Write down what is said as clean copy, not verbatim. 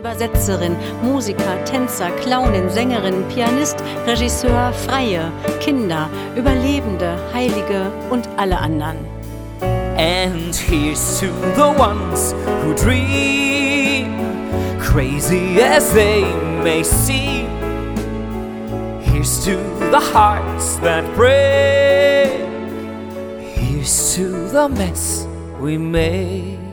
Übersetzerin, Musiker, Tänzer, Clownin, Sängerin, Pianist, Regisseur, Freie, Kinder, Überlebende, Heilige und alle anderen. And here's to the ones who dream, crazy as they may seem. Here's to the hearts that break. Here's to the mess we made.